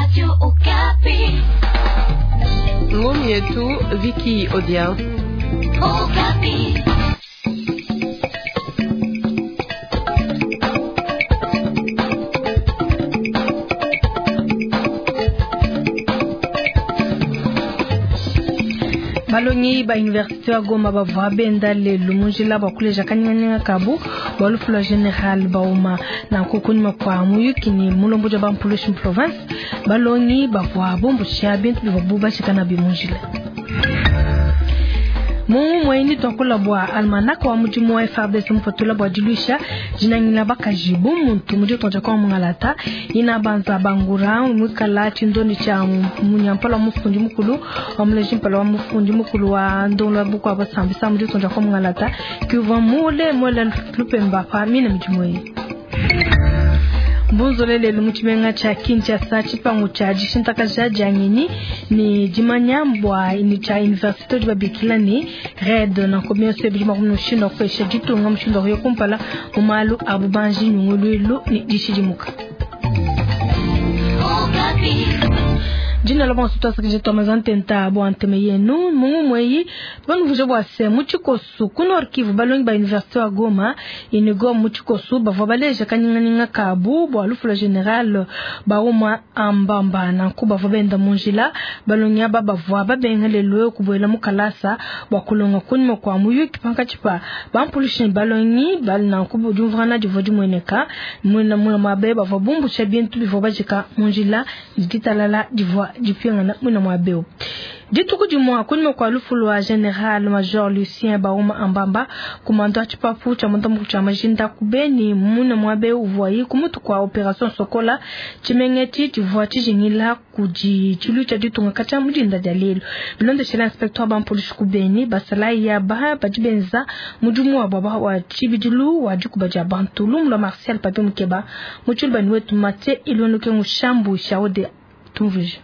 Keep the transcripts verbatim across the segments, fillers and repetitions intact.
Radio Okapi. Ngome yetu Vicky Odia. Okapi. Balongi ba université wa Goma ba vwa benda le lumunjila ba kuleja kanyanya kabu balufula general bauma na kokoni makwa muyu kini mulombo ja bampulush province balongi ba vwa bombo sha bintu ba buba shikana bimunjila Mungu mweni tokula bwa almanaka wa mujimu wa F R D C mfatula bwa dilusha jinangina baka jibu muntu mujio tonja kwa mungalata ina banza bangura mukala chindoni cha munyampala mufundi mukulu wa mlejimpala wa mufundi mukulu wa ndonla buku wa basambisa mujio tonja kwa mungalata kiuwa mule mwele lupemba kwa mine mujimu hii Mbunzolele lumuchimenga cha Kinshasa chipangu cha jishintaka ja jangini ni jimanyambwa ini cha university wa Bikilani red na komyo sebijima kumnoshindo kwesha jitunga mshindo huyo kumpala umalu abubanji nyungululu ni jishijimuka. Jina la bonne situation que j'ai tomazan tenta bo anteme yenu mungu mweyi banu vuje bwa se muchiko su kunor kivu balongi ba université wa Goma inigo muchiko su ba vobaleje kanyinga kabu bo alufula general ba uma ambamba na kuba vobenda munjila balongi aba ba vwa ba bengele lo kubwela mukalasa ba kulonga kunmo kwa muyu kipanka chipa ba ampulishin balongi bal na kubu juvana jivodi mweneka mwena mwena mabe ba vobumbu chabientu bivobajika munjila digitalala divwa Jipianga na muna mwabeo. Dituku jumwa kunimo kwa lufulu wa General Major Lucien Bauma Ambamba kumando achipapu cha mwandamu cha majinda kubeni muna mwabeo uvuayi kumutu kwa operasyon sokola chimengeti tivuachi jingila kuji chilu cha ditunga kacha mujinda jalilo. Bilonde shela inspektor bampulish kubeni basalai ya baha bajibenza mujumu wa baba wa chibijulu wa jukubaja bantulu mla Martial Papi Mkeba muchulba niwetu mate iluanuke mushambu shaode tuvije.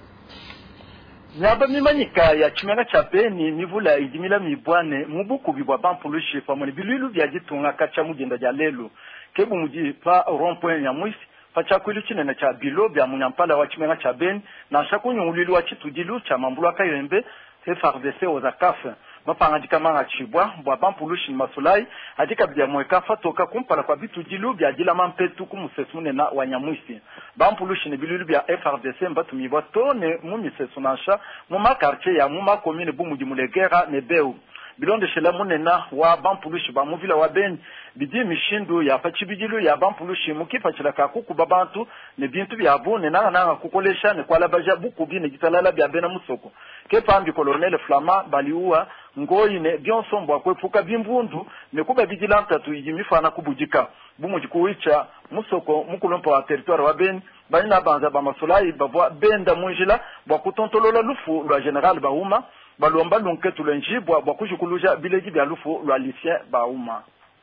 Nyaba mimanyika ya chimena cha Beni mivula idimila mibwane mubuku bibwa bampulushi pamoni biluilu bya gitunga kacha mugenda ja lelo kebu muji pa rond-point ya mwisi pacha kwilu chinene cha bilo bya munyampala wa chimena cha Beni na shakunyu ulilu wa chitudilu cha mambulu akayembe F R D C ozakafe mapanga dikamanga chibwa bwa bampulushi masulai adika bya mweka fatoka kumpala kwa bitu dilu bya dila mampetu kumusesune na wanyamwisi bampulushi ne bilu bya F R D C mbatu mibwa tone mumisesunasha muma quartier ya muma commune bumuji mulegera ne beu bilonde shela munena wa bampulushi ba muvila wa Beni bidi mishindu ya pachibidilu ya bampulushi mukipa chilaka kuku babantu ne bintu bya bune na na kukolesha ne kwala baja buku bi ne gitalala bya bena musoko kepa ambi colonel Flama baliua ngoi ne byonsombo akwefuka bimbundu ne kuba vigilante tu yimifana kubujika bumuji kuicha musoko mukulompa wa territoire wa Beni balina banza ba masolai bavwa benda munjila bwa kutontolola lufu lwa general Bauma balomba lunketu lenji bwa bwa kujukuluja bileji bya lufu lwa Lucien Bauma.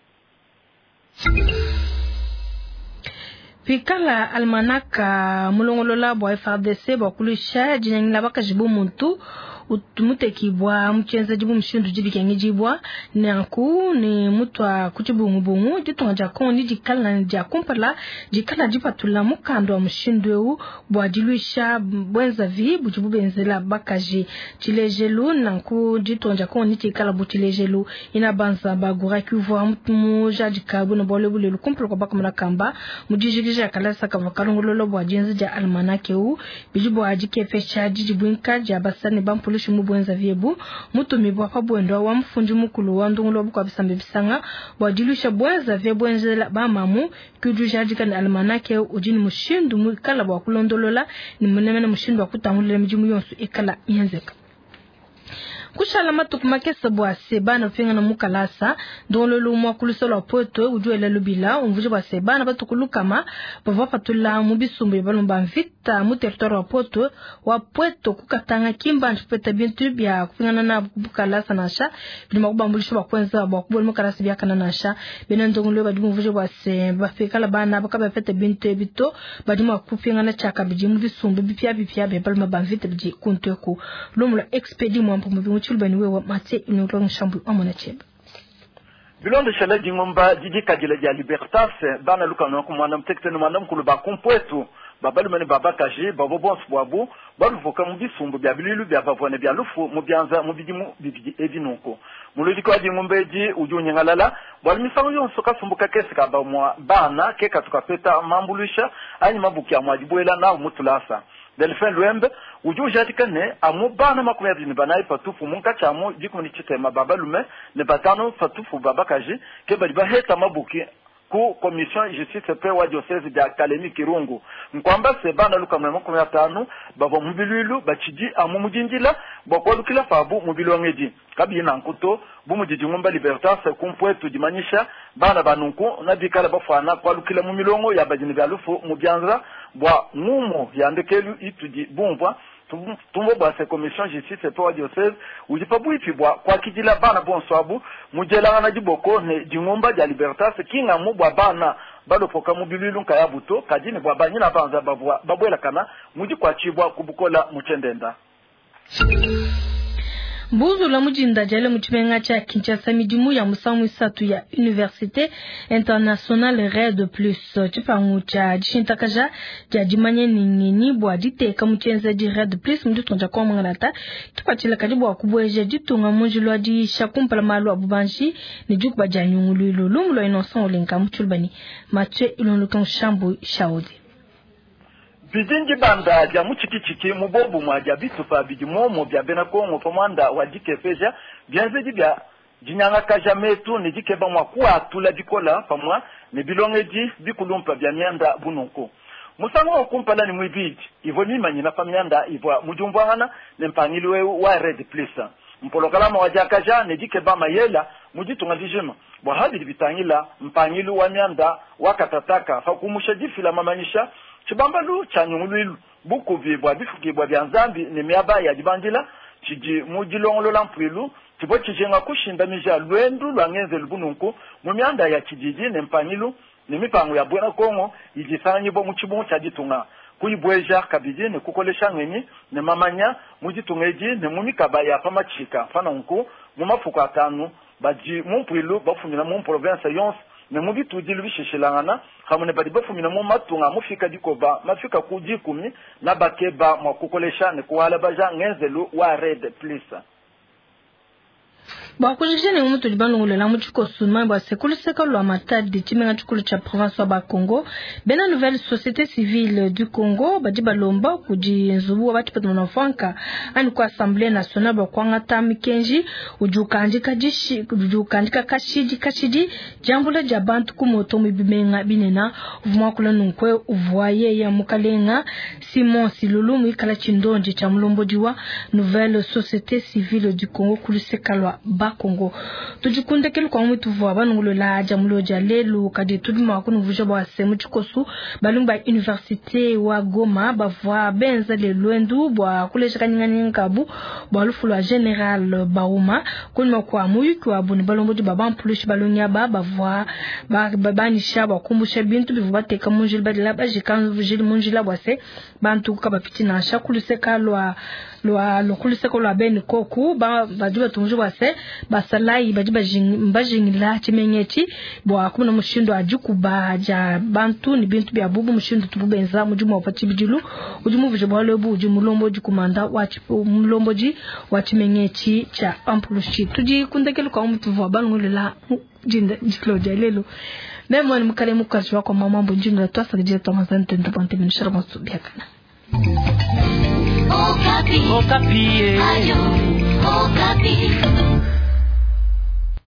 Pikala almanaka mulongolola bwa F R D C bwa kulisha jinyangila baka jibu muntu utumute kibwa mchenza jibu mshindu jibi kengi jibwa nanku ni mutwa kuchibungu bungu jitunga jako ni jikala na jakumpala jikala jipatula mukando wa mshindu eu bwa jiluisha bwenza vi bujibu benzela bakaji chilejelu nanku jitunga jako ni jikala buchilejelu inabanza bagura kivuwa mtumu jajikabu na bole bule lukumpala kwa baka mnakamba mujijigija kalasa kavakalongololo bwa jenzi ja almanake u bijibu ajikefesha jijibu inka jabasani bampulu mubwenza vyebu mutu mibwa pa bwendo wa mfundi mukulu wa ndungulo bukwa bisambe bisanga bwajilusha bwenza vyebwenzela bamamu kujuja jikana almanake ujini mushindu mukala bwa kulondolola ni munemena mushindu wa kutangulila mijimu yonsu ikala yenzeka kushala matuku makesa bwa sebana fingana mukalasa ndololo mwa kulisolo poto ujuela lubila umvuje bwa sebana batukulukama bava patula mubisumbu balumba mvita mu territoire wa poto wa Pweto kukatanga kimba ntipeta bintu bya kufingana na bukalasa nasha bilima kubambulisha bakwenza bwa kubol mukalasa bya kana nasha benandongolo badi muvuje bwa se bafikala bana bakaba fete bintu bito badi mwa kufingana chaka biji mubisumbu bipya bipya be baluma bamvita biji kunteko lomula expedi mwampo mubi chulbani wewa mate inulong shambu amona cheba bilonde shela dingomba jiji kajile ya libertas bana luka no ko mwana mtekte no mwana mkulu ba kompwetu babalume ne babakaje babo bonse bwabo baluvoka mu bisumbu bya bililu bya bavone bya lufu mu byanza mu bidimu bibidi ebinuko muludi kwa jingumbeji ujunye ngalala balimisango yonso kasumbuka kesi ka bamwa bana ke katukapeta mambulisha anyi mabuki ya mwajibwela na mutulasa Delphin Luembe ujuja tikane amu bana makumi abiri ni banayi patufu munka chamo jikuni chitema babalume ne batano patufu babakaje ke bali baheta mabuki ku commission justice pe wa diocese de Kalemi Kirungu nkwamba se bana luka mwema makumi atano babo mubililu bachiji amu mujinjila bakolukila fabu mubilo ngedi kabi na nkuto bumujiji ngomba Libertas kumpwetu jimanyisha bana banunku na bikala bafana kwalukila mu milongo ya bajini byalufu mu byanza bwa ngumo yandekelu itudi bumbwa tumbo bwa se commission justice pe wa diocese ujipabu ifibwa kwa kijila bana bonswabu mujela na jiboko ne jingomba ya Libertas kinga mu bwa bana bado foka mubililu nka yabuto kajini bwa banyina banza babwa babwela kana muji kwa chibwa kubukola muchendenda Buzu la mujinda jale muchimenga cha Kinshasa midimu ya musamu isatu ya Université Internationale R de Plus chipangu cha jishintakaja ja jimanye ningini bwa diteka muchenza di R de Plus mdutonja kwa mwangalata tupachila kajibu wa kubweje jitunga mujilwa di shakumpala malu abubanshi ni jukuba janyungu luilu lumulo inosan ulinka mchulbani matwe ilonlukan shambu shaudi Bijinji banda ya muchikichiki mubobu mwaja bitupa bijimomo bya benakongo pomanda wajike feja bienzeji bya jinyanga kajametu ni jikeba mwakuwa tula bikola pamwa ni bilongeji bikulumpa bya mianda bununko musango okumpala ni mwibiji ivo nimanyi na pamianda ivo mujumbwana ne mpangilwe wa Red Place mpolokalama wajakaja ne jikeba mayela mujitunga dijema bwa hadi bitangila mpangilu wa mianda wakatataka fakumusha jifila mamanyisha chibambalu chanyungulu buku vibwa bifukibwa bya nzambi ne miaba ya dibangila chiji mujilongolo lamprilu tibo chijenga kushinda mija lwendu lwangenze lubununku mu mianda ya kijiji ne mpanyilu ne mipango ya bwena kongo ijisanyi bo muchibu chajitunga kuibweja kabiji ne kukolesha ngeni ne mamanya mujitungeji ne mumikaba ya pamachika fana nku mu mafuko atanu baji mumprilu bafunyina mu province yonse ne mubi tujilu bishishilangana hamune badi bafumina mu matunga mufika dikoba mafika kujikumi na bakeba mwakukolesha ne kuwala baja ngenzelu wa Red Place Ba kujijene umutu jibanungule la muchiko suma ba sekulu sekulu wa matadi de chimenga chukulu cha province wa Congo bena nouvelle société civile du Congo bajiba lomba kujienzubu wa bati patuna fanka ani kwa assemblée nationale ba kwanga tamikenji ujukanjika jishi ujukanjika kashiji kashiji jambula jabantu kumoto mibimenga binena uvuma kula nunkwe uvuaye ya mukalenga Simon Silulumu ikala chindonji cha mlombojiwa nouvelle société civile du Congo kulusekalwa ba Congo tujikunde kele kwa mtu vwa banungulo la jamulo jalelu kadi tuduma kunu vujo bwa semu chikosu balumba université wa Goma bavwa benza le lwendu bwa kulesha kanyangani nkabu bwa lufulwa general bauma kunma kwa muyu kwa buni balombo di babam plush balonya ba bavwa babani shaba kumbusha bintu bivu bateka munjil badila bajikan vujil munjila bwase bantu kabapitina shakulise lwa lwa lokulise ko lwa ben koku ba bajuba tunju bwase basalai bajiba mbajingila chimenyeti bwa kumuna mushindo ajukuba ja bantu ni bintu bya bubu mushindo tububenza mujuma wapati bijilu ujumu vuje bwalebu ujumulombo jikumanda wachipo mulomboji wachimenyeti cha ampulushi tuji kundekele kwa mtu vwa bangulela jinda jikloja lelo memo ni mukale mukazi wako mamambo njinda twasa gije tamazante ndabante minishara masubiakana Okapi. Okapi. Ayo. Okapi.